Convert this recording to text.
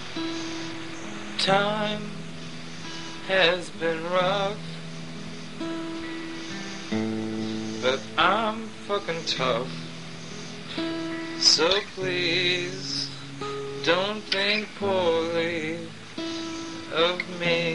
Time has been rough, but I'm fucking tough. So please, don't think poorly of me.